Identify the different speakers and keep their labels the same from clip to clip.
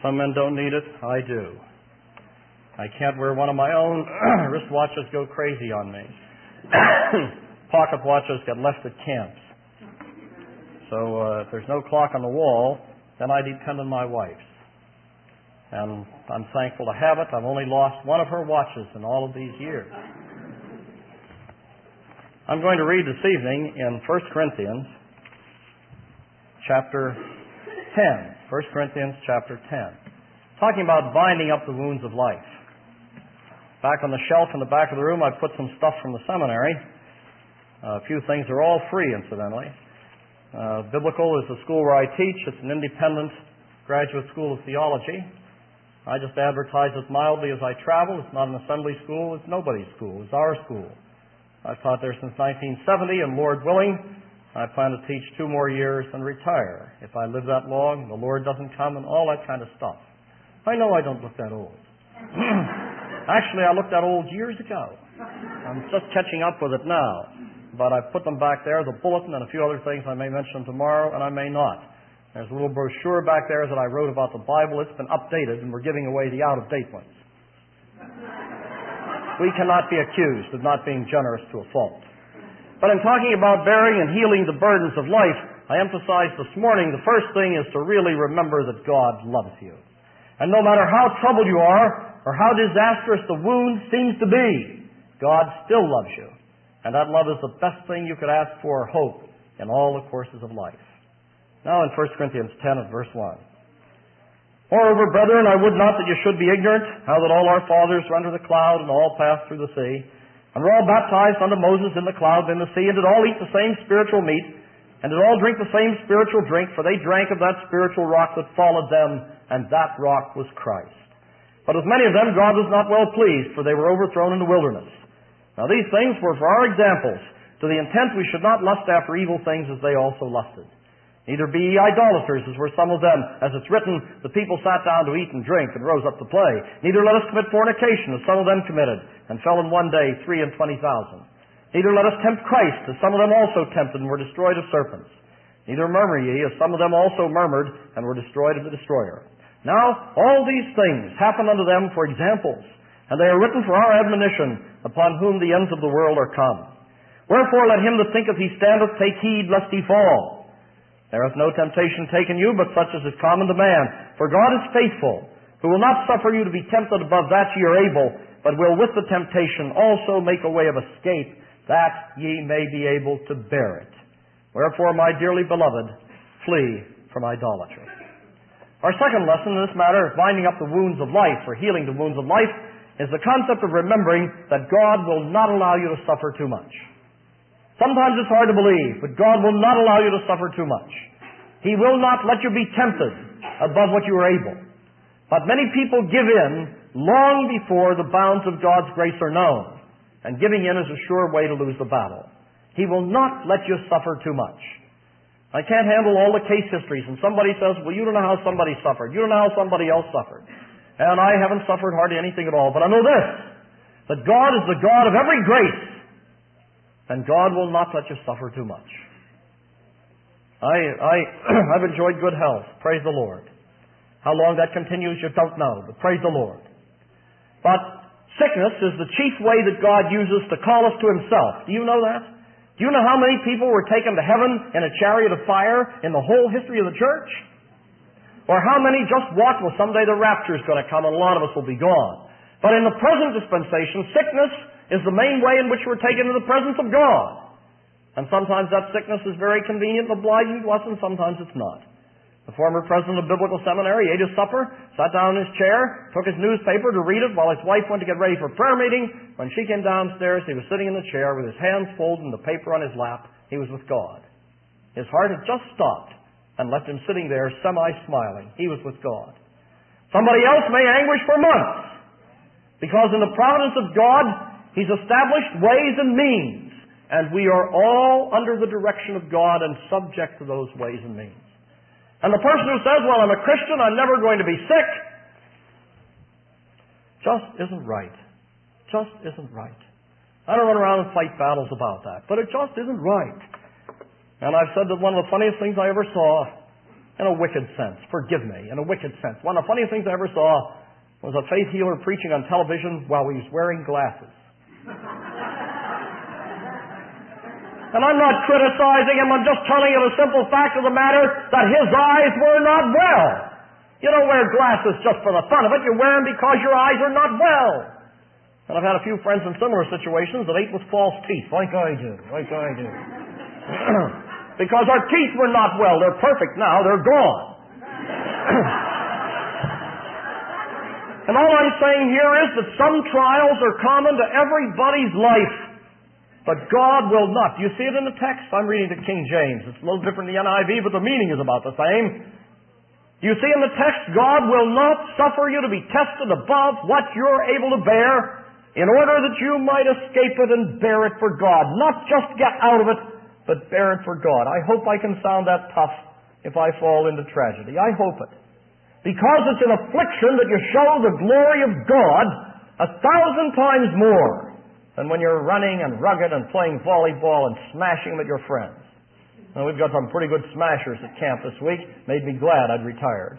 Speaker 1: Some men don't need it. I do. I can't wear one of my own. Wristwatches go crazy on me. Pocket watches get left at camps. So if there's no clock on the wall, then I depend on my wife's. And I'm thankful to have it. I've only lost one of her watches in all of these years. I'm going to read this evening in 1 Corinthians chapter 10. 1 Corinthians chapter 10. Talking about binding up the wounds of life. Back on the shelf in the back of the room, I've put some stuff from the seminary. A few things are all free, incidentally. Biblical is the school where I teach. It's an independent graduate school of theology. I just advertise it mildly as I travel. It's not an assembly school. It's nobody's school. It's our school. I've taught there since 1970, and Lord willing, I plan to teach 2 more years and retire. If I live that long, the Lord doesn't come, and all that kind of stuff. I know I don't look that old. Actually, I looked that old years ago. I'm just catching up with it now. But I've put them back there, the bulletin and a few other things I may mention tomorrow, and I may not. There's a little brochure back there that I wrote about the Bible. It's been updated, and we're giving away the out-of-date ones. We cannot be accused of not being generous to a fault. But in talking about bearing and healing the burdens of life, I emphasized this morning the first thing is to really remember that God loves you. And no matter how troubled you are, or how disastrous the wound seems to be, God still loves you. And that love is the best thing you could ask for or hope in all the courses of life. Now in 1 Corinthians 10 and verse 1. Moreover, brethren, I would not that you should be ignorant, how that all our fathers were under the cloud, and all passed through the sea, and were all baptized unto Moses in the cloud and in the sea, and did all eat the same spiritual meat, and did all drink the same spiritual drink, for they drank of that spiritual rock that followed them, and that rock was Christ. But with many of them God was not well pleased, for they were overthrown in the wilderness. Now these things were for our examples, to the intent we should not lust after evil things as they also lusted. Neither be ye idolaters, as were some of them. As it's written, the people sat down to eat and drink, and rose up to play. Neither let us commit fornication, as some of them committed, and fell in one day 23,000. Neither let us tempt Christ, as some of them also tempted, and were destroyed of serpents. Neither murmur ye, as some of them also murmured, and were destroyed of the destroyer. Now all these things happen unto them for examples, and they are written for our admonition, upon whom the ends of the world are come. Wherefore let him that thinketh he standeth take heed lest he fall. There hath no temptation taken you, but such as is common to man. For God is faithful, who will not suffer you to be tempted above that ye are able, but will with the temptation also make a way of escape, that ye may be able to bear it. Wherefore, my dearly beloved, flee from idolatry. Our second lesson in this matter of binding up the wounds of life, or healing the wounds of life, is the concept of remembering that God will not allow you to suffer too much. Sometimes it's hard to believe, but God will not allow you to suffer too much. He will not let you be tempted above what you are able. But many people give in long before the bounds of God's grace are known, and giving in is a sure way to lose the battle. He will not let you suffer too much. I can't handle all the case histories, and somebody says, well, you don't know how somebody suffered. You don't know how somebody else suffered. And I haven't suffered hardly anything at all. But I know this, that God is the God of every grace, and God will not let you suffer too much. I've enjoyed good health. Praise the Lord. How long that continues, you don't know, but praise the Lord. But sickness is the chief way that God uses to call us to Himself. Do you know that? Do you know how many people were taken to heaven in a chariot of fire in the whole history of the church? Or how many just walked, well, someday the rapture is going to come and a lot of us will be gone. But in the present dispensation, sickness is the main way in which we're taken to the presence of God. And sometimes that sickness is very convenient and obliging to us, and sometimes it's not. The former president of Biblical Seminary ate his supper, sat down in his chair, took his newspaper to read it while his wife went to get ready for prayer meeting. When she came downstairs, he was sitting in the chair with his hands folded and the paper on his lap. He was with God. His heart had just stopped and left him sitting there semi-smiling. He was with God. Somebody else may anguish for months, because in the providence of God, He's established ways and means, and we are all under the direction of God and subject to those ways and means. And the person who says, well, I'm a Christian, I'm never going to be sick, just isn't right. Just isn't right. I don't run around and fight battles about that, but it just isn't right. And I've said that one of the funniest things I ever saw In a wicked sense. Forgive me. In a wicked sense. One of the funniest things I ever saw was a faith healer preaching on television while he was wearing glasses. And I'm not criticizing him. I'm just telling you the simple fact of the matter that his eyes were not well. You don't wear glasses just for the fun of it. You wear them because your eyes are not well. And I've had a few friends in similar situations that ate with false teeth, like I do. Because our teeth were not well. They're perfect now. They're gone. And all I'm saying here is that some trials are common to everybody's life. But God will not. Do you see it in the text? I'm reading the King James. It's a little different in the NIV, but the meaning is about the same. You see in the text, God will not suffer you to be tested above what you're able to bear in order that you might escape it and bear it for God. Not just get out of it, but bear it for God. I hope I can sound that tough if I fall into tragedy. I hope it. Because it's an affliction that you show the glory of God 1,000 times more than when you're running and rugged and playing volleyball and smashing with your friends. Now, we've got some pretty good smashers at camp this week. Made me glad I'd retired.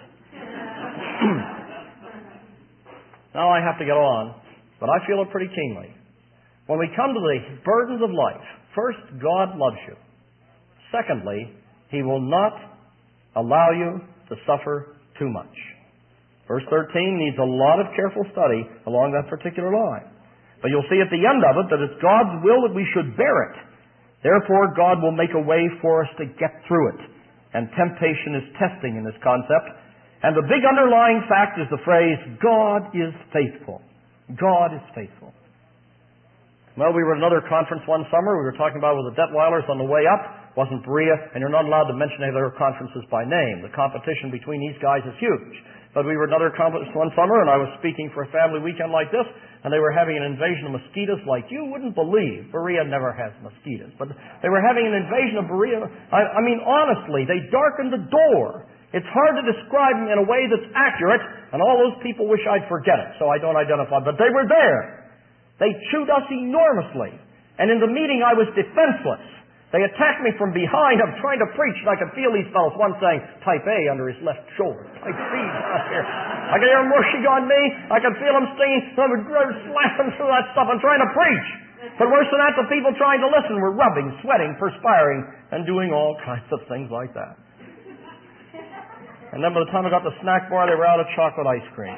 Speaker 1: Now I have to get on, but I feel it pretty keenly. When we come to the burdens of life, first, God loves you. Secondly, He will not allow you to suffer too much. Verse 13 needs a lot of careful study along that particular line. But you'll see at the end of it that it's God's will that we should bear it. Therefore, God will make a way for us to get through it. And temptation is testing in this concept. And the big underlying fact is the phrase, God is faithful. God is faithful. Well, we were at another conference one summer. We were talking about with the Detweilers on the way up. It wasn't Berea, and you're not allowed to mention any of their conferences by name. The competition between these guys is huge. But we were at another conference one summer, and I was speaking for a family weekend like this, and they were having an invasion of mosquitoes like you wouldn't believe. Berea never has mosquitoes. But they were having an invasion of Berea. I mean, honestly, they darkened the door. It's hard to describe them in a way that's accurate, and all those people wish I'd forget it, so I don't identify. But they were there. They chewed us enormously. And in the meeting, I was defenseless. They attacked me from behind. I'm trying to preach, and I could feel these fellows. One saying, type A under his left shoulder. Type B down here. I could hear them rushing on me. I could feel them stinging. I would slamming through that stuff. I'm trying to preach. But worse than that, the people trying to listen were rubbing, sweating, perspiring, and doing all kinds of things like that. And then by the time I got to the snack bar, they were out of chocolate ice cream.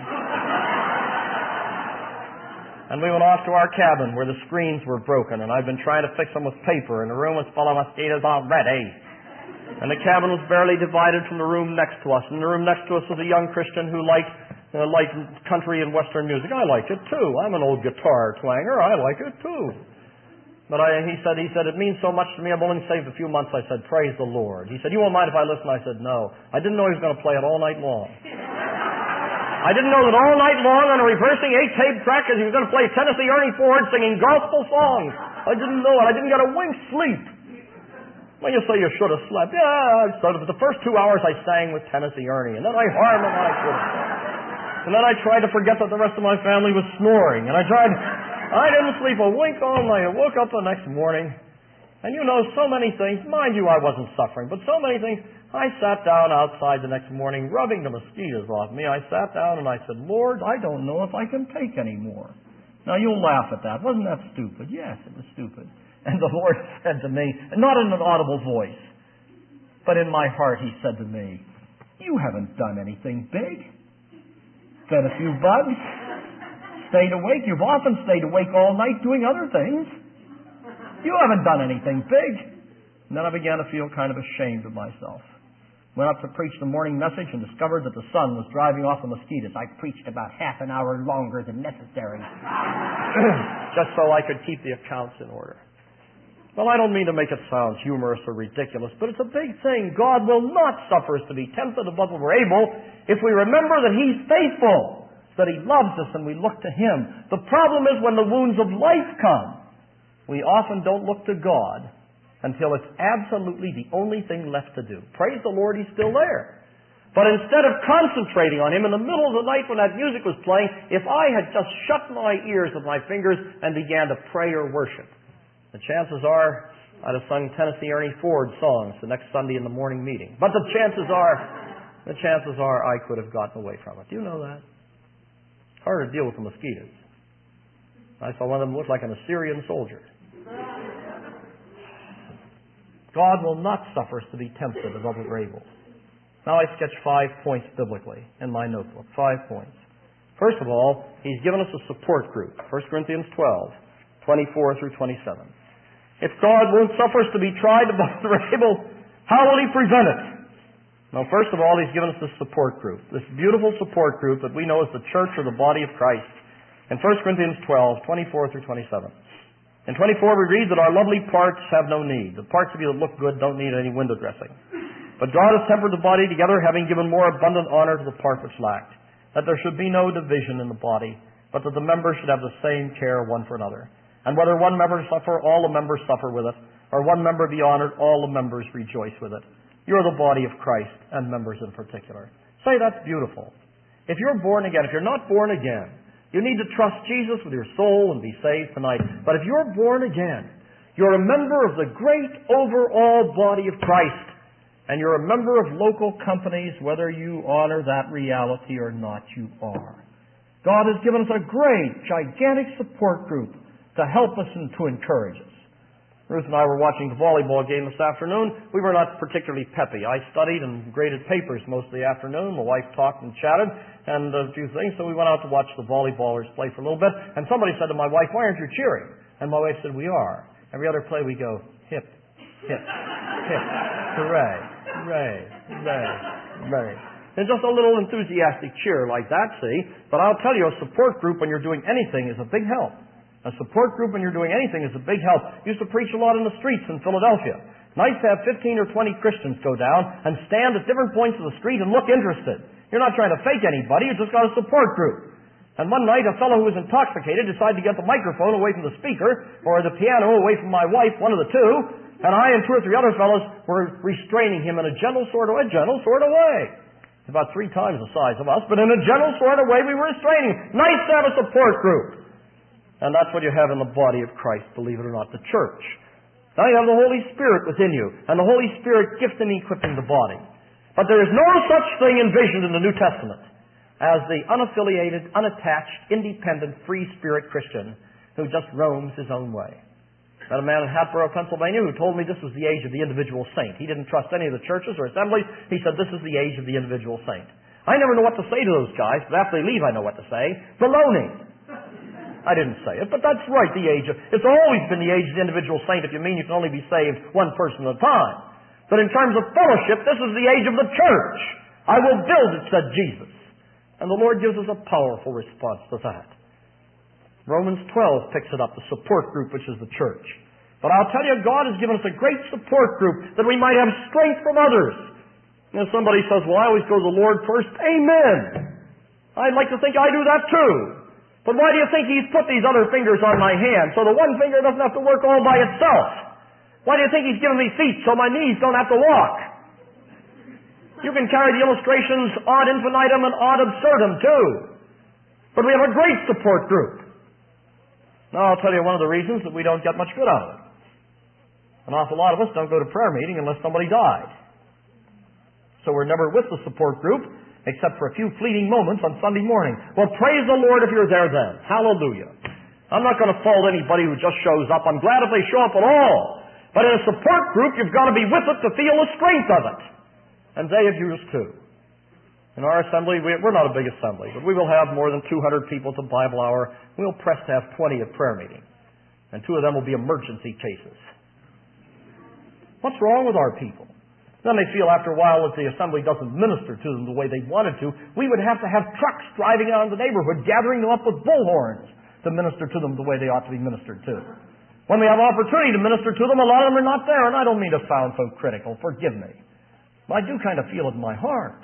Speaker 1: And we went off to our cabin where the screens were broken, and I'd been trying to fix them with paper, and the room was full of mosquitoes already. And the cabin was barely divided from the room next to us. And the room next to us was a young Christian who liked country and Western music. I liked it too. I'm an old guitar twanger. I like it too. But he said, it means so much to me. I'm only saved a few months. I said, praise the Lord. He said, you won't mind if I listen? I said, no. I didn't know he was going to play it all night long. I didn't know that all night long on a reversing 8-tape track he was going to play Tennessee Ernie Ford singing gospel songs. I didn't know it. I didn't get a wink's sleep. Well, you say you should have slept. Yeah, so for the first 2 hours I sang with Tennessee Ernie, and then I harmonized with him. And then I tried to forget that the rest of my family was snoring. And I didn't sleep a wink all night. I woke up the next morning. And you know, so many things. Mind you, I wasn't suffering, but so many things. I sat down outside the next morning, rubbing the mosquitoes off me. I sat down and I said, Lord, I don't know if I can take any more. Now, you'll laugh at that. Wasn't that stupid? Yes, it was stupid. And the Lord said to me, not in an audible voice, but in my heart, He said to me, you haven't done anything big. Fed a few bugs, stayed awake. You've often stayed awake all night doing other things. You haven't done anything big. And then I began to feel kind of ashamed of myself. Went up to preach the morning message and discovered that the sun was driving off the mosquitoes. I preached about half an hour longer than necessary. Just so I could keep the accounts in order. Well, I don't mean to make it sound humorous or ridiculous, but it's a big thing. God will not suffer us to be tempted above what we're able if we remember that He's faithful, that He loves us and we look to Him. The problem is when the wounds of life come, we often don't look to God until it's absolutely the only thing left to do. Praise the Lord, He's still there. But instead of concentrating on Him in the middle of the night when that music was playing, if I had just shut my ears with my fingers and began to pray or worship, the chances are I'd have sung Tennessee Ernie Ford songs the next Sunday in the morning meeting. But the chances are the chances are I could have gotten away from it. Do you know that? It's harder to deal with the mosquitoes. I saw one of them look like an Assyrian soldier. God will not suffer us to be tempted above what we're able. Now I sketch 5 points biblically in my notebook. 5 points. First of all, He's given us a support group. 1 Corinthians 12, 24 through 27. If God won't suffer us to be tried above what we're able, how will He prevent it? Now, first of all, He's given us this support group, this beautiful support group that we know as the church or the body of Christ. In 1 Corinthians 12, 24 through 27. In 24, we read that our lovely parts have no need. The parts of you that look good don't need any window dressing. But God has tempered the body together, having given more abundant honor to the part which lacked, that there should be no division in the body, but that the members should have the same care one for another. And whether one member suffer, all the members suffer with it, or one member be honored, all the members rejoice with it. You're the body of Christ, and members in particular. Say, that's beautiful. If you're born again, if you're not born again, you need to trust Jesus with your soul and be saved tonight. But if you're born again, you're a member of the great overall body of Christ. And you're a member of local companies, whether you honor that reality or not, you are. God has given us a great, gigantic support group to help us and to encourage us. Ruth and I were watching the volleyball game this afternoon. We were not particularly peppy. I studied and graded papers most of the afternoon. My wife talked and chatted and a few things, so we went out to watch the volleyballers play for a little bit. And somebody said to my wife, "Why aren't you cheering?" And my wife said, "We are. Every other play we go, hip, hip, hip, hooray, hooray, hooray, hooray." There's just a little enthusiastic cheer like that, see? But I'll tell you, a support group when you're doing anything is a big help. A support group when you're doing anything is a big help. I used to preach a lot in the streets in Philadelphia. Nice to have 15 or 20 Christians go down and stand at different points of the street and look interested. You're not trying to fake anybody, you just got a support group. And one night a fellow who was intoxicated decided to get the microphone away from the speaker or the piano away from my wife, one of the two, and I and 2 or 3 other fellows were restraining him in a gentle sort of way. About 3 times the size of us, but in a gentle sort of way we were restraining him. Nice to have a support group. And that's what you have in the body of Christ, believe it or not, the church. Now you have the Holy Spirit within you, and the Holy Spirit gifting and equipping the body. But there is no such thing envisioned in the New Testament as the unaffiliated, unattached, independent, free spirit Christian who just roams his own way. I had a man in Hatboro, Pennsylvania, who told me this was the age of the individual saint. He didn't trust any of the churches or assemblies. He said this is the age of the individual saint. I never know what to say to those guys, but after they leave I know what to say. Baloney. I didn't say it, but that's right, it's always been the age of the individual saint if you mean you can only be saved one person at a time. But in terms of fellowship, this is the age of the church. I will build it, said Jesus. And the Lord gives us a powerful response to that. Romans 12 picks it up, the support group, which is the church. But I'll tell you, God has given us a great support group that we might have strength from others. You know, somebody says, well, I always go to the Lord first. Amen. I'd like to think I do that too. But why do you think He's put these other fingers on my hand so the one finger doesn't have to work all by itself? Why do you think He's given me feet so my knees don't have to walk? You can carry the illustrations ad infinitum and ad absurdum too. But we have a great support group. Now I'll tell you one of the reasons that we don't get much good out of it. An awful lot of us don't go to prayer meeting unless somebody died. So we're never with the support group, except for a few fleeting moments on Sunday morning. Well, praise the Lord if you're there then. Hallelujah. I'm not going to fault anybody who just shows up. I'm glad if they show up at all. But in a support group, you've got to be with it to feel the strength of it. And they have used too. In our assembly, we're not a big assembly, but we will have more than 200 people to Bible hour. We'll press to have 20 at prayer meeting. And 2 of them will be emergency cases. What's wrong with our people? Then they feel after a while that the assembly doesn't minister to them the way they wanted to. We would have to have trucks driving out in the neighborhood, gathering them up with bullhorns to minister to them the way they ought to be ministered to. When we have opportunity to minister to them, a lot of them are not there. And I don't mean to sound so critical. Forgive me. But I do kind of feel it in my heart.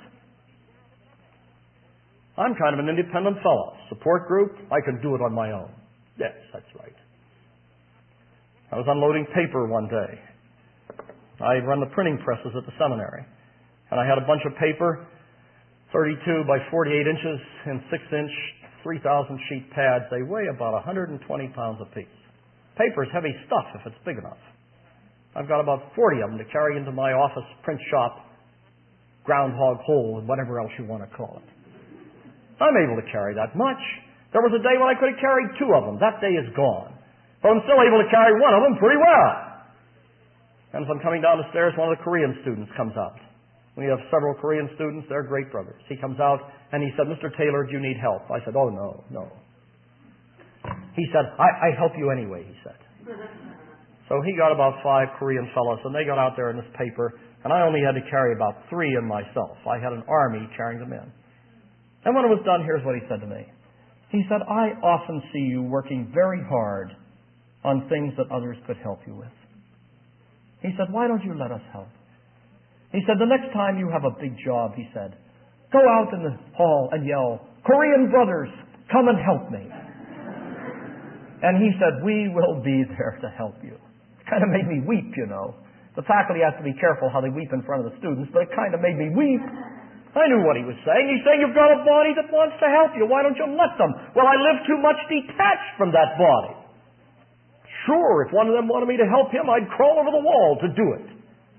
Speaker 1: I'm kind of an independent fellow. Support group, I can do it on my own. Yes, that's right. I was unloading paper one day. I run the printing presses at the seminary. And I had a bunch of paper, 32 by 48 inches in 6-inch, 3,000 sheet pads. They weigh about 120 pounds apiece. Paper is heavy stuff if it's big enough. I've got about 40 of them to carry into my office print shop. groundhog hole, and whatever else you want to call it. I'm able to carry that much. There was a day when I could have carried 2 of them. That day is gone. But I'm still able to carry 1 of them pretty well. And as I'm coming down the stairs, one of the Korean students comes out. We have several Korean students. They're great brothers. He comes out and he said, "Mr. Taylor, do you need help?" I said, "Oh, no. He said, I help you anyway," he said. So he got about 5 Korean fellows, and they got out there in this paper, and I only had to carry about 3 in myself. I had an army carrying them in. And when it was done, here's what he said to me. He said, "I often see you working very hard on things that others could help you with." He said, "Why don't you let us help?" He said, "The next time you have a big job," he said, "go out in the hall and yell, 'Korean brothers, come and help me.'" And he said, "We will be there to help you." It kind of made me weep, you know. The faculty has to be careful how they weep in front of the students, but it kind of made me weep. I knew what he was saying. He's saying, you've got a body that wants to help you. Why don't you let them? Well, I live too much detached from that body. Sure, if one of them wanted me to help him, I'd crawl over the wall to do it.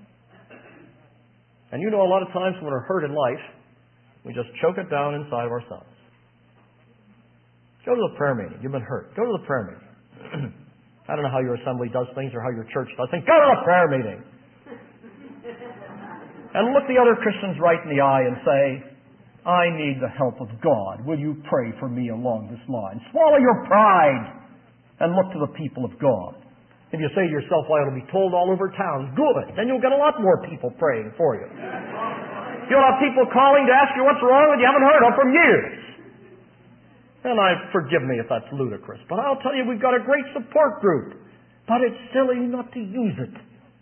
Speaker 1: And you know, a lot of times when we're hurt in life, we just choke it down inside of ourselves. Go to the prayer meeting. You've been hurt. Go to the prayer meeting. I don't know how your assembly does things or how your church does things. Go to the prayer meeting. And look the other Christians right in the eye and say, "I need the help of God. Will you pray for me along this line?" Swallow your pride and look to the people of God. If you say to yourself, "Well, it'll be told all over town," good. Then you'll get a lot more people praying for you. You'll have people calling to ask you what's wrong with you haven't heard of from years. And forgive me if that's ludicrous, but I'll tell you, we've got a great support group. But it's silly not to use it.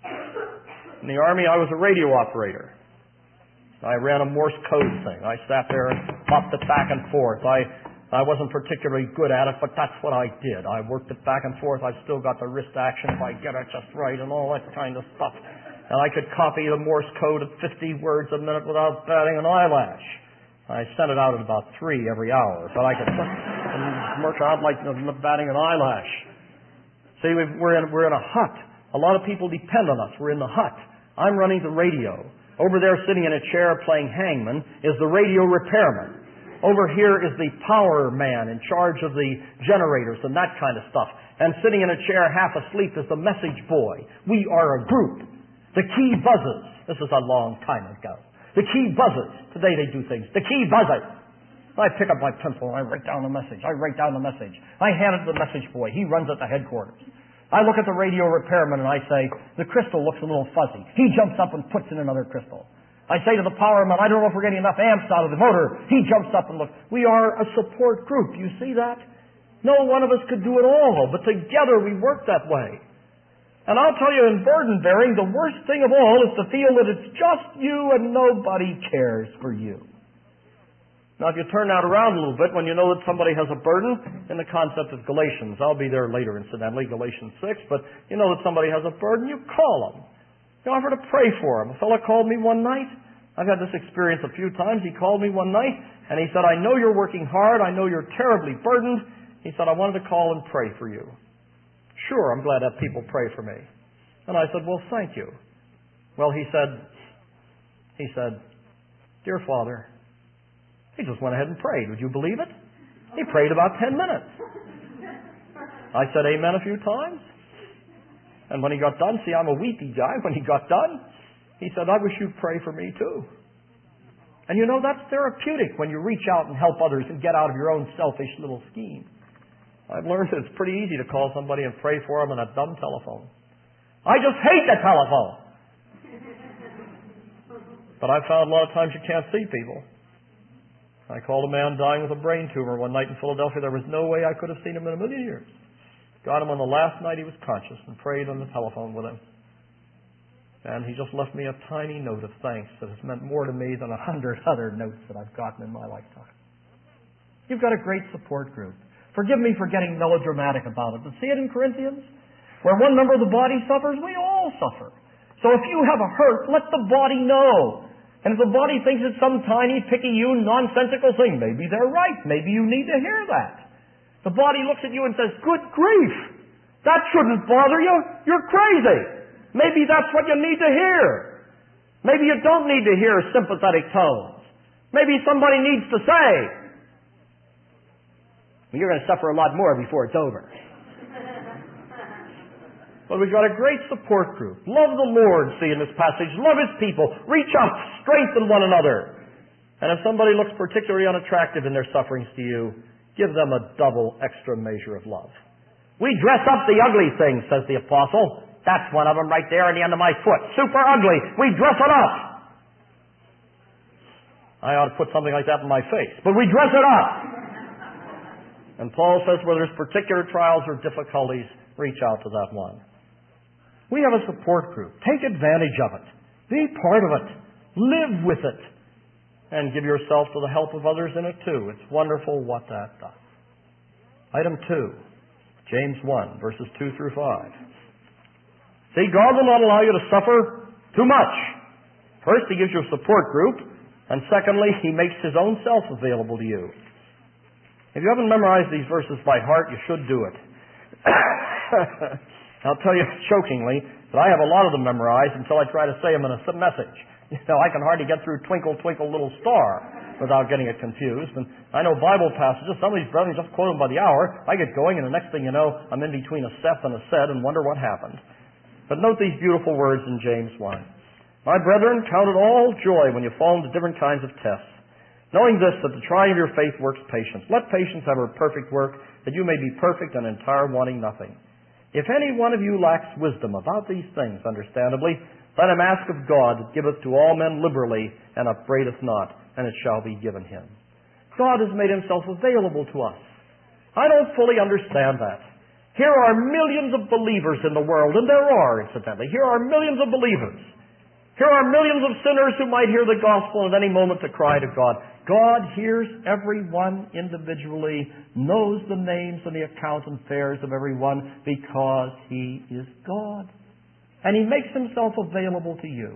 Speaker 1: In the Army, I was a radio operator. I ran a Morse code thing. I sat there and popped it back and forth. I wasn't particularly good at it, but that's what I did. I worked it back and forth. I've still got the wrist action if I get it just right and all that kind of stuff. And I could copy the Morse code at 50 words a minute without batting an eyelash. I sent it out at about 3 every hour, but I could work out like batting an eyelash. See, we're in a hut. A lot of people depend on us. We're in the hut. I'm running the radio. Over there, sitting in a chair playing hangman, is the radio repairman. Over here is the power man in charge of the generators and that kind of stuff. And sitting in a chair half asleep is the message boy. We are a group. The key buzzes. This is a long time ago. The key buzzes. Today they do things. The key buzzes. I pick up my pencil and I write down the message. I hand it to the message boy. He runs it to headquarters. I look at the radio repairman and I say, "The crystal looks a little fuzzy." He jumps up and puts in another crystal. I say to the powerman, "I don't know if we're getting enough amps out of the motor." He jumps up and looks. We are a support group. You see that? No one of us could do it all, but together we work that way. And I'll tell you, in burden bearing, the worst thing of all is to feel that it's just you and nobody cares for you. Now, if you turn that around a little bit, when you know that somebody has a burden, in the concept of Galatians, I'll be there later, incidentally, Galatians 6, but you know that somebody has a burden, you call them. You offer to pray for them. A fellow called me one night. I've had this experience a few times. He called me one night, and he said, "I know you're working hard. I know you're terribly burdened." He said, "I wanted to call and pray for you." "Sure, I'm glad to have people pray for me." And I said, "Well, thank you." Well, he said, "Dear Father," he just went ahead and prayed. Would you believe it? He prayed about 10 minutes. I said amen a few times. And when he got done, see, I'm a weepy guy. When he got done, he said, "I wish you'd pray for me too." And you know, that's therapeutic when you reach out and help others and get out of your own selfish little scheme. I've learned that it's pretty easy to call somebody and pray for them on a dumb telephone. I just hate the telephone. But I've found a lot of times you can't see people. I called a man dying with a brain tumor one night in Philadelphia. There was no way I could have seen him in a million years. Got him on the last night he was conscious and prayed on the telephone with him. And he just left me a tiny note of thanks that has meant more to me than 100 other notes that I've gotten in my lifetime. You've got a great support group. Forgive me for getting melodramatic about it, but see it in Corinthians? Where one member of the body suffers, we all suffer. So if you have a hurt, let the body know. And if the body thinks it's some tiny, picayune, nonsensical thing, maybe they're right. Maybe you need to hear that. The body looks at you and says, "Good grief! That shouldn't bother you. You're crazy." Maybe that's what you need to hear. Maybe you don't need to hear sympathetic tones. Maybe somebody needs to say, well, you're going to suffer a lot more before it's over. But we've got a great support group. Love the Lord, see in this passage. Love His people. Reach out, strengthen one another. And if somebody looks particularly unattractive in their sufferings to you, give them a double extra measure of love. We dress up the ugly things, says the apostle. That's one of them right there on the end of my foot. Super ugly. We dress it up. I ought to put something like that in my face. But we dress it up. And Paul says where there's particular trials or difficulties, reach out to that one. We have a support group. Take advantage of it. Be part of it. Live with it. And give yourself to the help of others in it too. It's wonderful what that does. Item 2, James 1, verses 2 through 5. See, God will not allow you to suffer too much. First, He gives you a support group. And secondly, He makes His own self available to you. If you haven't memorized these verses by heart, you should do it. I'll tell you chokingly that I have a lot of them memorized until I try to say them in a message. You know, I can hardly get through Twinkle, Twinkle, Little Star without getting it confused. And I know Bible passages, some of these brethren just quote them by the hour. I get going, and the next thing you know, I'm in between a Seth and a said and wonder what happened. But note these beautiful words in James 1. My brethren, count it all joy when you fall into different kinds of tests, knowing this, that the trying of your faith works patience. Let patience have her perfect work, that you may be perfect and entire, wanting nothing. If any one of you lacks wisdom about these things, understandably, let him ask of God, that giveth to all men liberally, and upbraideth not, and it shall be given him. God has made Himself available to us. I don't fully understand that. Here are millions of believers in the world, and there are, incidentally. Here are millions of believers. Here are millions of sinners who might hear the gospel at any moment to cry to God. God hears everyone individually, knows the names and the accounts and affairs of everyone, because He is God. And He makes Himself available to you.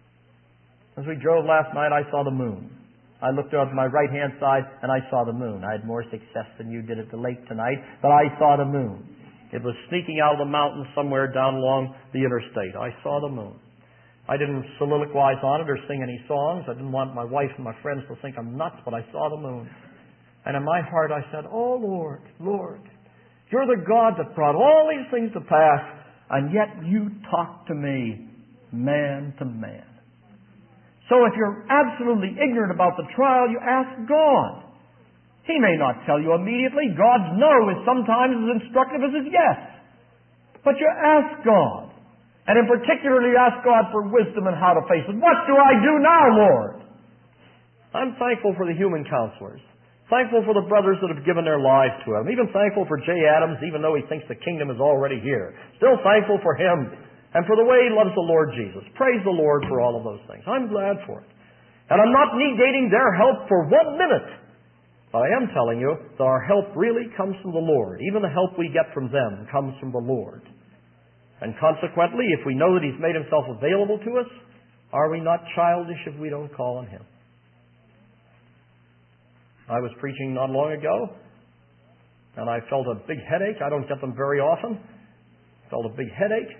Speaker 1: As we drove last night, I saw the moon. I looked out to my right-hand side, and I saw the moon. I had more success than you did at the lake tonight, but I saw the moon. It was sneaking out of the mountains somewhere down along the interstate. I saw the moon. I didn't soliloquize on it or sing any songs. I didn't want my wife and my friends to think I'm nuts, but I saw the moon. And in my heart I said, oh Lord, Lord, You're the God that brought all these things to pass, and yet You talk to me man to man. So if you're absolutely ignorant about the trial, you ask God. He may not tell you immediately. God's no is sometimes as instructive as His yes. But you ask God. And in particular, you ask God for wisdom and how to face it. What do I do now, Lord? I'm thankful for the human counselors. Thankful for the brothers that have given their lives to Him. Even thankful for Jay Adams, even though he thinks the kingdom is already here. Still thankful for him and for the way he loves the Lord Jesus. Praise the Lord for all of those things. I'm glad for it. And I'm not negating their help for 1 minute. But I am telling you that our help really comes from the Lord. Even the help we get from them comes from the Lord. And consequently, if we know that He's made Himself available to us, are we not childish if we don't call on Him? I was preaching not long ago, and I felt a big headache. I don't get them very often. Felt a big headache.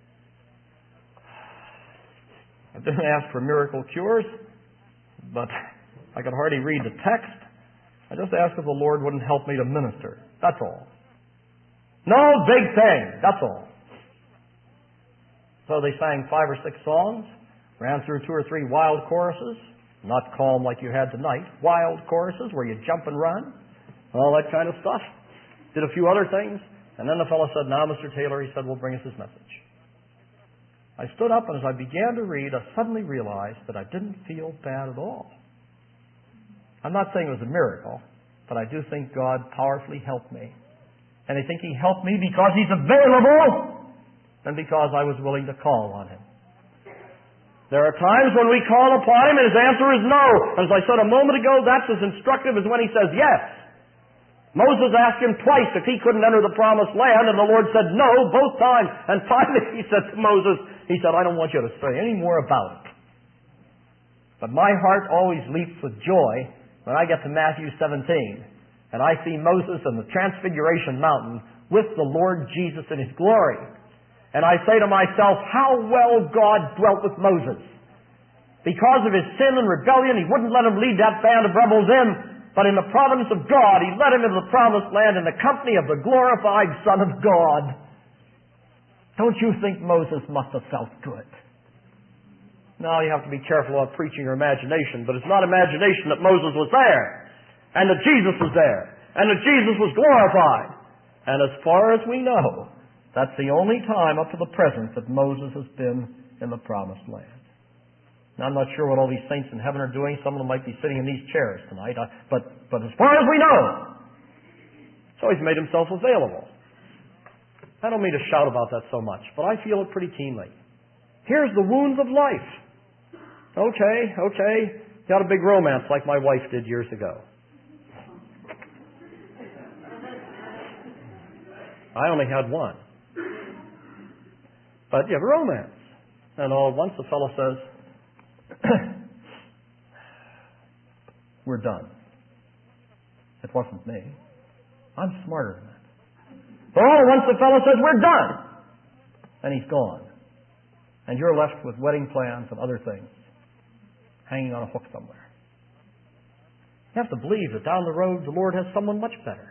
Speaker 1: I didn't ask for miracle cures, but I could hardly read the text. I just asked if the Lord wouldn't help me to minister. That's all. No big thing. That's all. So they sang 5 or 6 songs, ran through 2 or 3 wild choruses, not calm like you had tonight, wild choruses where you jump and run, all that kind of stuff. Did a few other things, and then the fellow said, now, Mr. Taylor, he said, will bring us his message. I stood up, and as I began to read, I suddenly realized that I didn't feel bad at all. I'm not saying it was a miracle, but I do think God powerfully helped me. And I think He helped me because He's available and because I was willing to call on Him. There are times when we call upon Him and His answer is no. As I said a moment ago, that's as instructive as when He says yes. Moses asked Him twice if he couldn't enter the promised land, and the Lord said no both times. And finally He said to Moses, He said, I don't want you to say any more about it. But my heart always leaps with joy when I get to Matthew 17 and I see Moses on the Transfiguration Mountain with the Lord Jesus in His glory. And I say to myself, how well God dwelt with Moses. Because of his sin and rebellion, he wouldn't let him lead that band of rebels in, but in the providence of God, he led him into the promised land in the company of the glorified Son of God. Don't you think Moses must have felt good? Now, you have to be careful about preaching your imagination, but it's not imagination that Moses was there, and that Jesus was there, and that Jesus was glorified. And as far as we know, that's the only time up to the present that Moses has been in the promised land. Now, I'm not sure what all these saints in heaven are doing. Some of them might be sitting in these chairs tonight. But as far as we know, so he's made himself available. I don't mean to shout about that so much, but I feel it pretty keenly. Here's the wounds of life. Okay. Got a big romance like my wife did years ago. I only had one. But you have a romance. And all at once the fellow says, we're done. It wasn't me. I'm smarter than that. But all at once the fellow says, we're done. And he's gone. And you're left with wedding plans and other things hanging on a hook somewhere. You have to believe that down the road the Lord has someone much better.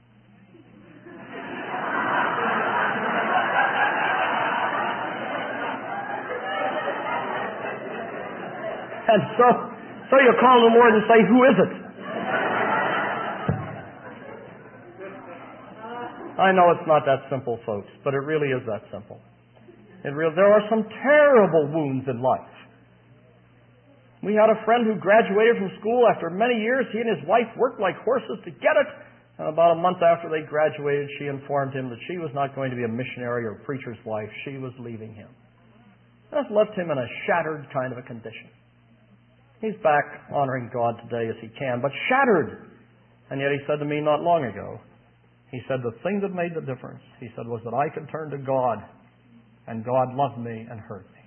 Speaker 1: And so you call the Lord and say, who is it? I know it's not that simple, folks, but it really is that simple. There are some terrible wounds in life. We had a friend who graduated from school after many years. He and his wife worked like horses to get it. And about a month after they graduated, she informed him that she was not going to be a missionary or a preacher's wife. She was leaving him. That left him in a shattered kind of a condition. He's back honoring God today as he can, but shattered. And yet he said to me not long ago, he said, the thing that made the difference, he said, was that I could turn to God, and God loved me and heard me.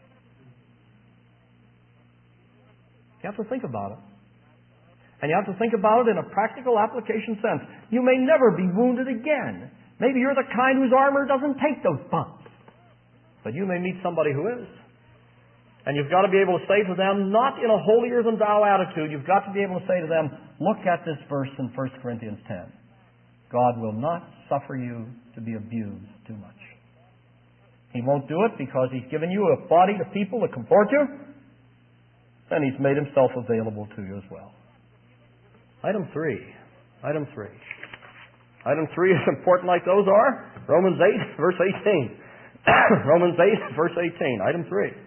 Speaker 1: You have to think about it. And you have to think about it in a practical application sense. You may never be wounded again. Maybe you're the kind whose armor doesn't take those bumps. But you may meet somebody who is. And you've got to be able to say to them, not in a holier-than-thou attitude, you've got to be able to say to them, look at this verse in 1 Corinthians 10. God will not suffer you to be abused too much. He won't do it because He's given you a body of people to comport you, and He's made Himself available to you as well. Item 3. Item 3 is important like those are. Romans 8, verse 18. Romans 8, verse 18. Item 3.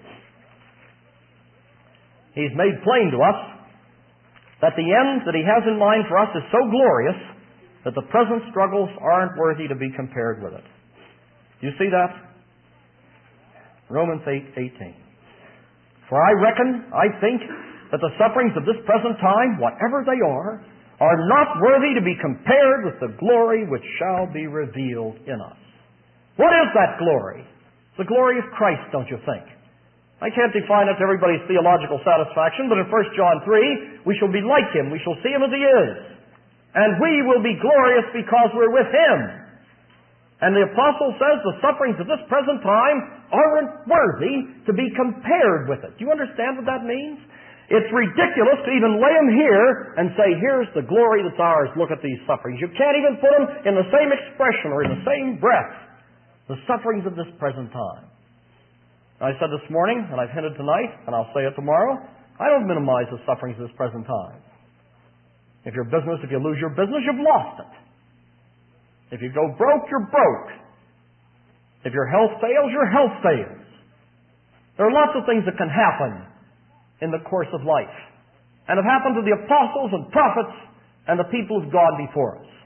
Speaker 1: He's made plain to us that the end that He has in mind for us is so glorious that the present struggles aren't worthy to be compared with it. Do you see that? Romans 8:18. For I think that the sufferings of this present time, whatever they are not worthy to be compared with the glory which shall be revealed in us. What is that glory? It's the glory of Christ, don't you think? I can't define it to everybody's theological satisfaction, but in 1 John 3, we shall be like Him. We shall see Him as He is. And we will be glorious because we're with Him. And the Apostle says the sufferings of this present time aren't worthy to be compared with it. Do you understand what that means? It's ridiculous to even lay them here and say, here's the glory that's ours. Look at these sufferings. You can't even put them in the same expression or in the same breath. The sufferings of this present time. I said this morning, and I've hinted tonight, and I'll say it tomorrow, I don't minimize the sufferings of this present time. If you lose your business, you've lost it. If you go broke, you're broke. If your health fails, your health fails. There are lots of things that can happen in the course of life, and have happened to the apostles and prophets and the people of God before us.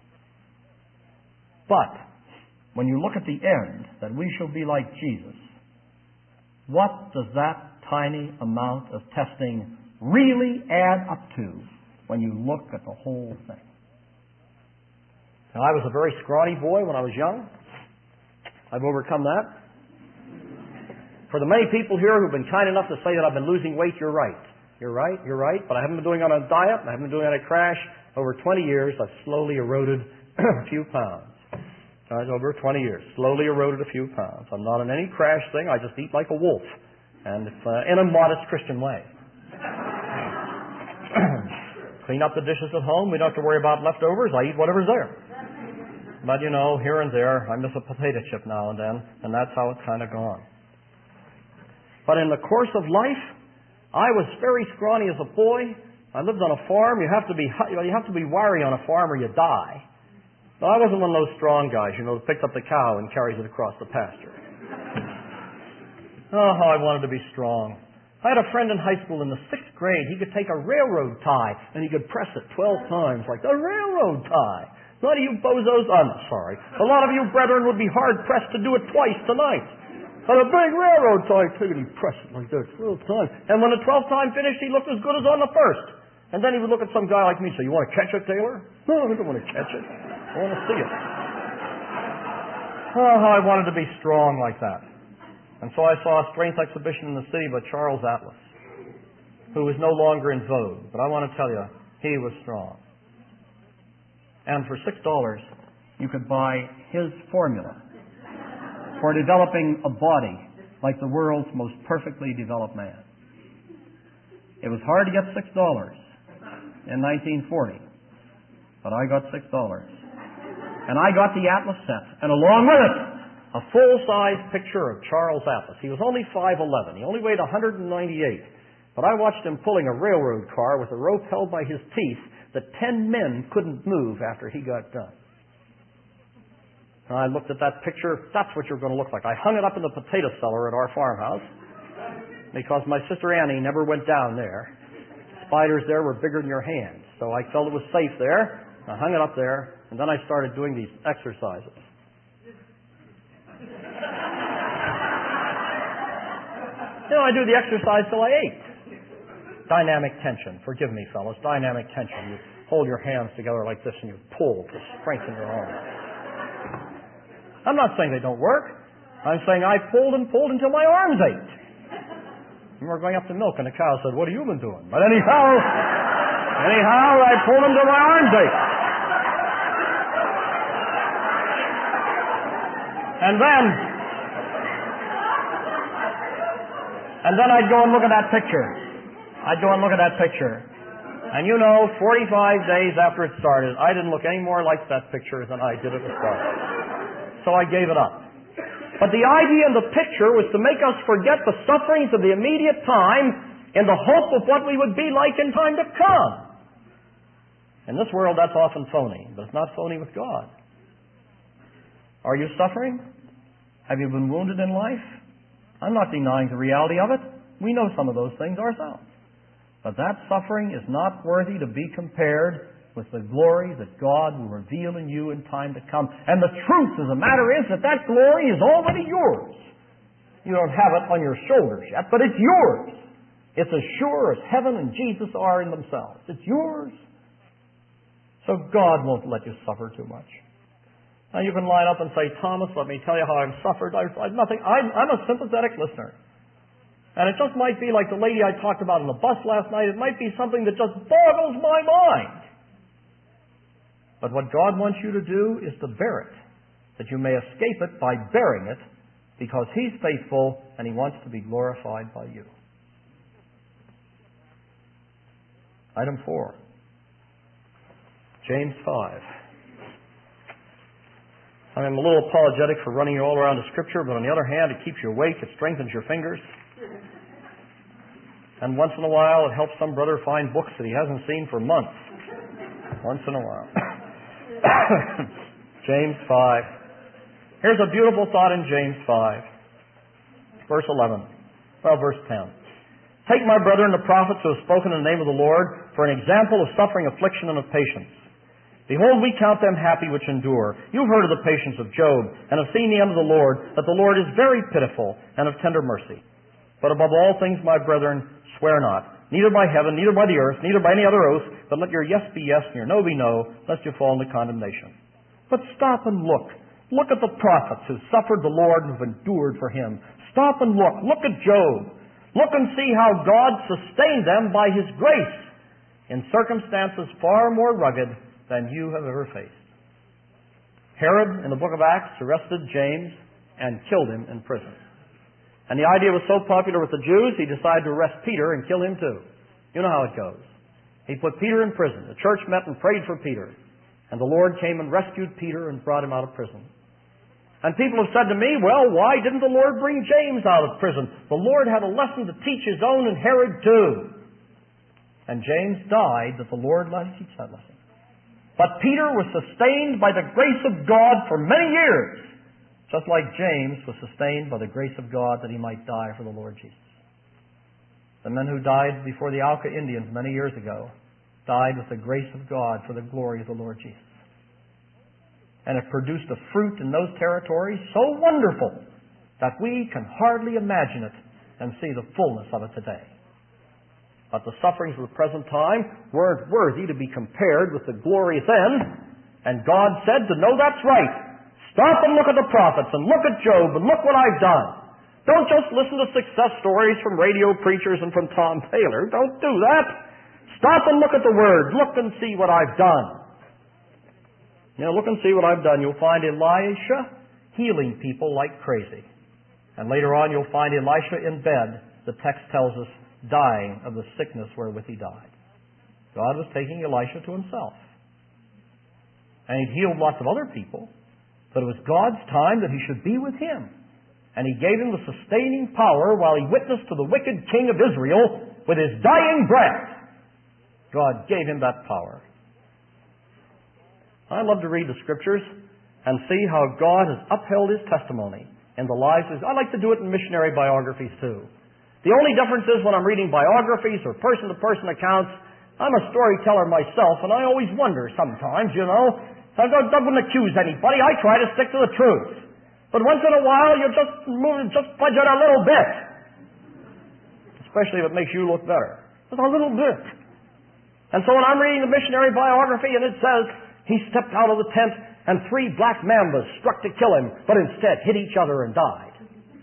Speaker 1: But when you look at the end, that we shall be like Jesus, what does that tiny amount of testing really add up to when you look at the whole thing? Now, I was a very scrawny boy when I was young. I've overcome that. For the many people here who've been kind enough to say that I've been losing weight, you're right. You're right. But I haven't been doing it on a diet, and I haven't been doing it on a crash. Over 20 years, I've slowly eroded a few pounds. Over 20 years, slowly eroded a few pounds. I'm not on any crash thing. I just eat like a wolf, and it's in a modest Christian way. clean up the dishes at home. We don't have to worry about leftovers. I eat whatever's there. But, here and there, I miss a potato chip now and then, and that's how it's kind of gone. But in the course of life, I was very scrawny as a boy. I lived on a farm. You have to be wiry on a farm or you die. But I wasn't one of those strong guys, that picks up the cow and carries it across the pasture. Oh, how I wanted to be strong. I had a friend in high school in the 6th grade. He could take a railroad tie and he could press it 12 times like a railroad tie. A lot of you bozos, I'm sorry. A lot of you brethren would be hard-pressed to do it twice tonight. But a big railroad tie, take it, he'd press it like that 12 times. And when the 12th time finished, he looked as good as on the first. And then he would look at some guy like me and say, "You want to catch it, Taylor?" "No, I don't want to catch it. I want to see it." Oh, how I wanted to be strong like that. And so I saw a strength exhibition in the city by Charles Atlas, who is no longer in vogue. But I want to tell you, he was strong. And for $6, you could buy his formula for developing a body like the world's most perfectly developed man. It was hard to get $6 in 1940, but I got $6. And I got the Atlas set, and along with it, a full-size picture of Charles Atlas. He was only 5'11". He only weighed 198. But I watched him pulling a railroad car with a rope held by his teeth that 10 men couldn't move after he got done. And I looked at that picture. That's what you're going to look like. I hung it up in the potato cellar at our farmhouse because my sister Annie never went down there. Spiders there were bigger than your hands. So I felt it was safe there. I hung it up there, and then I started doing these exercises. I do the exercise till I ate. Dynamic tension. Forgive me, fellas. Dynamic tension. You hold your hands together like this and you pull to strengthen your arms. I'm not saying they don't work. I'm saying I pulled and pulled until my arms ached. We were going up to milk and the cow said, "What have you been doing?" But anyhow, I pulled until my arms ached. And then I'd go and look at that picture. And 45 days after it started, I didn't look any more like that picture than I did at the start. So I gave it up. But the idea in the picture was to make us forget the sufferings of the immediate time in the hope of what we would be like in time to come. In this world, that's often phony, but it's not phony with God. Are you suffering? Have you been wounded in life? I'm not denying the reality of it. We know some of those things ourselves. But that suffering is not worthy to be compared with the glory that God will reveal in you in time to come. And the truth of the matter is that glory is already yours. You don't have it on your shoulders yet, but it's yours. It's as sure as heaven and Jesus are in themselves. It's yours. So God won't let you suffer too much. Now you can line up and say, "Thomas, let me tell you how I've suffered." I'm a sympathetic listener. And it just might be like the lady I talked about on the bus last night. It might be something that just boggles my mind. But what God wants you to do is to bear it, that you may escape it by bearing it, because He's faithful and He wants to be glorified by you. Item 4. James 5. I'm a little apologetic for running you all around the Scripture, but on the other hand, it keeps you awake, it strengthens your fingers. And once in a while, it helps some brother find books that he hasn't seen for months. Once in a while. James 5. Here's a beautiful thought in James 5. Verse 10. "Take, my brethren, the prophets who have spoken in the name of the Lord, for an example of suffering, affliction, and of patience. Behold, we count them happy which endure. You've heard of the patience of Job, and have seen the end of the Lord, that the Lord is very pitiful and of tender mercy. But above all things, my brethren, swear not, neither by heaven, neither by the earth, neither by any other oath, but let your yes be yes and your no be no, lest you fall into condemnation. But stop and look. Look at the prophets who suffered the Lord and have endured for Him. Stop and look. Look at Job. Look and see how God sustained them by His grace in circumstances far more rugged than you have ever faced." Herod, in the book of Acts, arrested James and killed him in prison. And the idea was so popular with the Jews, he decided to arrest Peter and kill him too. You know how it goes. He put Peter in prison. The church met and prayed for Peter. And the Lord came and rescued Peter and brought him out of prison. And people have said to me, well, why didn't the Lord bring James out of prison? The Lord had a lesson to teach his own and Herod too. And James died that the Lord let him teach that lesson. But Peter was sustained by the grace of God for many years, just like James was sustained by the grace of God that he might die for the Lord Jesus. The men who died before the Auca Indians many years ago died with the grace of God for the glory of the Lord Jesus. And it produced a fruit in those territories so wonderful that we can hardly imagine it and see the fullness of it today. But the sufferings of the present time weren't worthy to be compared with the glorious end. And God said, to know that's right, stop and look at the prophets and look at Job and look what I've done. Don't just listen to success stories from radio preachers and from Tom Taylor. Don't do that. Stop and look at the Word. Look and see what I've done. Look and see what I've done. You'll find Elisha healing people like crazy. And later on you'll find Elisha in bed, the text tells us, dying of the sickness wherewith he died. God was taking Elisha to himself. And he'd healed lots of other people, but it was God's time that he should be with him. And he gave him the sustaining power while he witnessed to the wicked king of Israel with his dying breath. God gave him that power. I love to read the Scriptures and see how God has upheld His testimony in the lives of... I like to do it in missionary biographies too. The only difference is when I'm reading biographies or person-to-person accounts, I'm a storyteller myself, and I always wonder sometimes, I wouldn't accuse anybody. I try to stick to the truth. But once in a while, you just fudge it a little bit. Especially if it makes you look better. Just a little bit. And so when I'm reading the missionary biography and it says, he stepped out of the tent and 3 black mambas struck to kill him, but instead hit each other and died.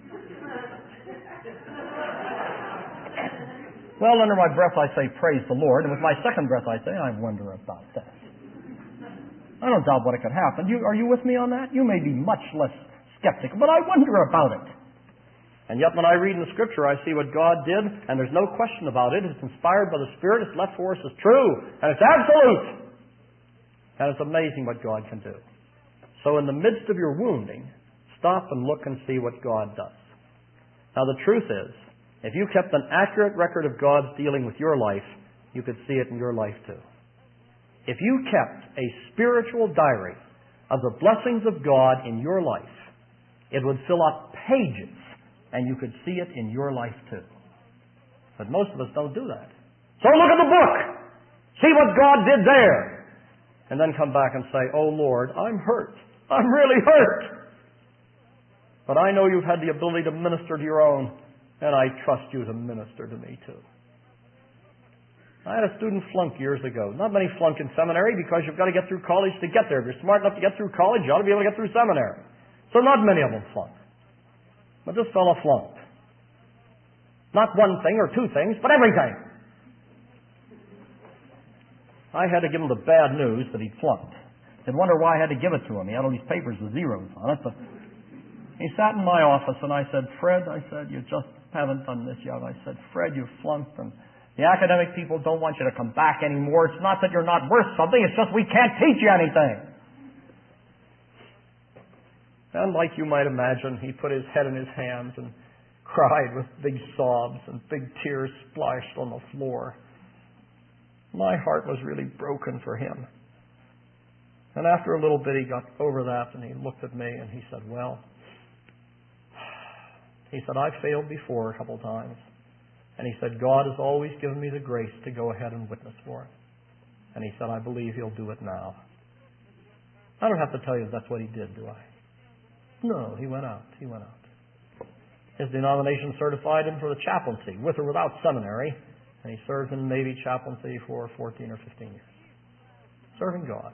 Speaker 1: Well, under my breath I say, praise the Lord, and with my second breath I say, I wonder about that. I don't doubt what it could happen. Are you with me on that? You may be much less skeptical, but I wonder about it. And yet when I read in the Scripture, I see what God did, and there's no question about it. It's inspired by the Spirit. It's left for us as true, and it's absolute. And it's amazing what God can do. So in the midst of your wounding, stop and look and see what God does. Now the truth is, if you kept an accurate record of God's dealing with your life, you could see it in your life too. If you kept a spiritual diary of the blessings of God in your life, it would fill up pages, and you could see it in your life too. But most of us don't do that. So look at the book. See what God did there. And then come back and say, oh Lord, I'm hurt. I'm really hurt. But I know you've had the ability to minister to your own, and I trust you to minister to me too. I had a student flunk years ago. Not many flunk in seminary because you've got to get through college to get there. If you're smart enough to get through college, you ought to be able to get through seminary. So not many of them flunk. But this fellow flunked. Not one thing or 2 things, but everything. I had to give him the bad news that he'd flunked. He'd wonder why I had to give it to him. He had all these papers with zeros on it. But he sat in my office and I said, Fred, you just haven't done this yet. I said, Fred, you flunked, and the academic people don't want you to come back anymore. It's not that you're not worth something. It's just we can't teach you anything. And like you might imagine, he put his head in his hands and cried with big sobs and big tears splashed on the floor. My heart was really broken for him. And after a little bit, he got over that, and he looked at me, and he said, well, I've failed before a couple of times. And he said, God has always given me the grace to go ahead and witness for Him. And he said, I believe He'll do it now. I don't have to tell you that's what he did, do I? No, he went out. His denomination certified him for the chaplaincy, with or without seminary. And he served in the Navy chaplaincy for 14 or 15 years. Serving God.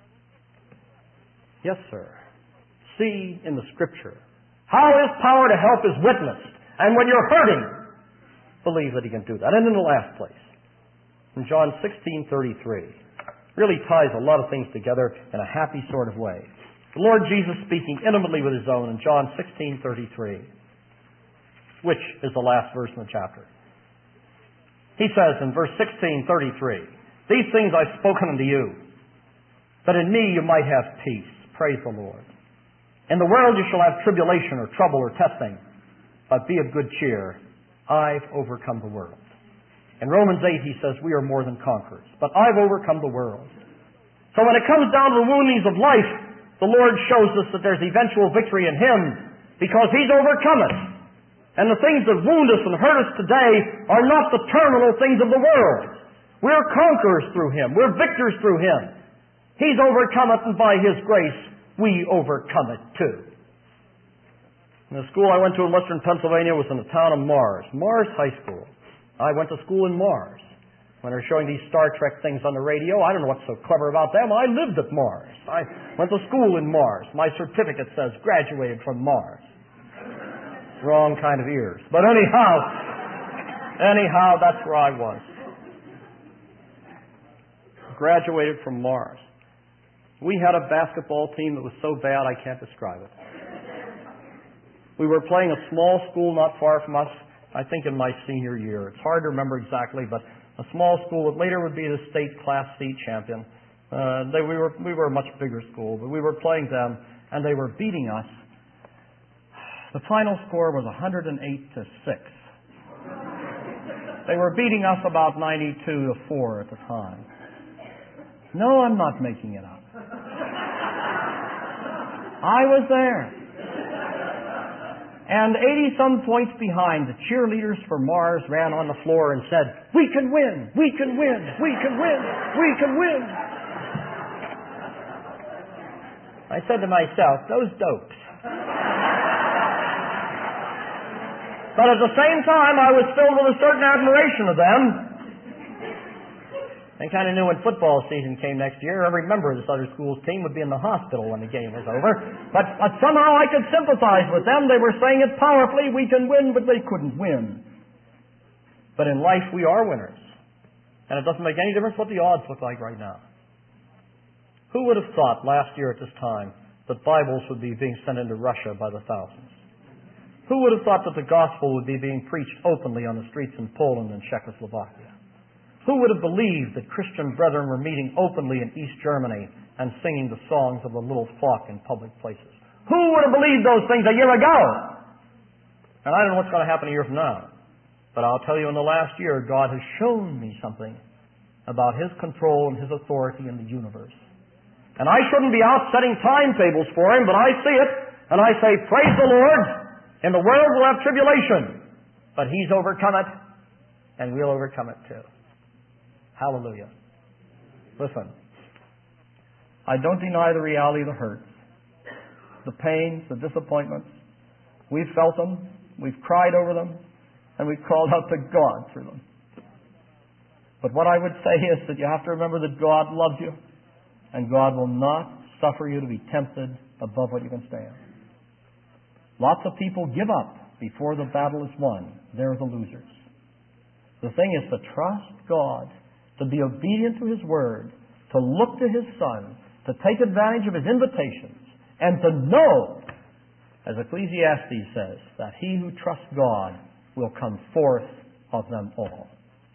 Speaker 1: Yes, sir. See in the Scripture how His power to help is witnessed. And when you're hurting, believe that He can do that. And in the last place, in John 16:33, really ties a lot of things together in a happy sort of way. The Lord Jesus speaking intimately with His own in John 16:33, which is the last verse in the chapter. He says in verse 16:33, These things I've spoken unto you, that in me you might have peace. Praise the Lord. In the world you shall have tribulation or trouble or testing, but be of good cheer. I've overcome the world. In Romans 8 he says, we are more than conquerors, but I've overcome the world. So when it comes down to the woundings of life, the Lord shows us that there's eventual victory in Him, because He's overcome it. And the things that wound us and hurt us today are not the terminal things of the world. We're conquerors through Him. We're victors through Him. He's overcome it, and by His grace, we overcome it too. And the school I went to in western Pennsylvania was in the town of Mars High School. I went to school in Mars. When they're showing these Star Trek things on the radio, I don't know what's so clever about them. I lived at Mars. I went to school in Mars. My certificate says graduated from Mars. Wrong kind of ears. But anyhow, that's where I was. Graduated from Mars. We had a basketball team that was so bad I can't describe it. We were playing a small school not far from us, I think in my senior year. It's hard to remember exactly, but a small school that later would be the state Class C champion. We were a much bigger school, but we were playing them, and they were beating us. The final score was 108-6. They were beating us about 92-4 at the time. No, I'm not making it up. I was there. And 80-some points behind, the cheerleaders for Mars ran on the floor and said, we can win, we can win, we can win, we can win. I said to myself, those dopes. But at the same time, I was filled with a certain admiration of them. I kind of knew when football season came next year, every member of this other school's team would be in the hospital when the game was over. But somehow I could sympathize with them. They were saying it powerfully, we can win, but they couldn't win. But in life, we are winners. And it doesn't make any difference what the odds look like right now. Who would have thought last year at this time that Bibles would be being sent into Russia by the thousands? Who would have thought that the gospel would be being preached openly on the streets in Poland and Czechoslovakia? Who would have believed that Christian brethren were meeting openly in East Germany and singing the songs of the little flock in public places? Who would have believed those things a year ago? And I don't know what's going to happen a year from now. But I'll tell you, in the last year, God has shown me something about His control and His authority in the universe. And I shouldn't be out setting timetables for Him, but I see it, and I say, praise the Lord. In the world we'll have tribulation, but He's overcome it, and we'll overcome it too. Hallelujah. Listen, I don't deny the reality of the hurts, the pains, the disappointments. We've felt them, we've cried over them, and we've called out to God through them. But what I would say is that you have to remember that God loves you, and God will not suffer you to be tempted above what you can stand. Lots of people give up before the battle is won. They're the losers. The thing is to trust God, to be obedient to His Word, to look to His Son, to take advantage of His invitations, and to know, as Ecclesiastes says, that he who trusts God will come forth of them all.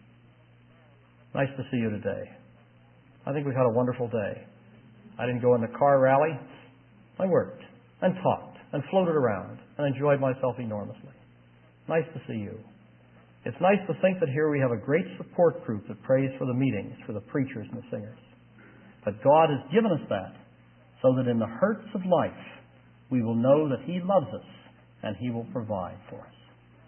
Speaker 1: Nice to see you today. I think we've had a wonderful day. I didn't go in the car rally. I worked and talked and floated around and enjoyed myself enormously. Nice to see you. It's nice to think that here we have a great support group that prays for the meetings, for the preachers and the singers. But God has given us that so that in the hurts of life we will know that He loves us and He will provide for us.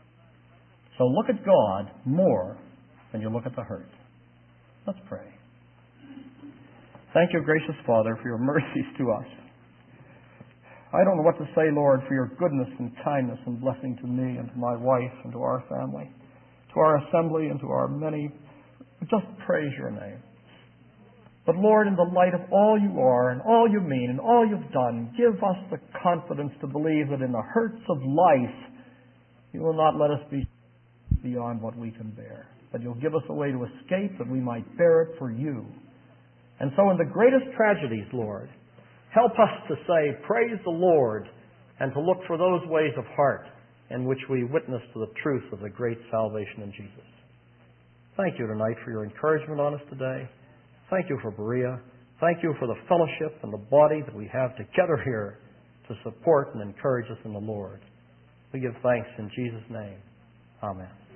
Speaker 1: So look at God more than you look at the hurt. Let's pray. Thank you, gracious Father, for your mercies to us. I don't know what to say, Lord, for your goodness and kindness and blessing to me and to my wife and to our family, to our assembly and to our many. Just praise your name. But Lord, in the light of all you are and all you mean and all you've done, give us the confidence to believe that in the hurts of life, you will not let us be beyond what we can bear. But you'll give us a way to escape that we might bear it for you. And so in the greatest tragedies, Lord, help us to say, praise the Lord, and to look for those ways of heart in which we witness to the truth of the great salvation in Jesus. Thank you tonight for your encouragement on us today. Thank you for Berea. Thank you for the fellowship and the body that we have together here to support and encourage us in the Lord. We give thanks in Jesus' name. Amen.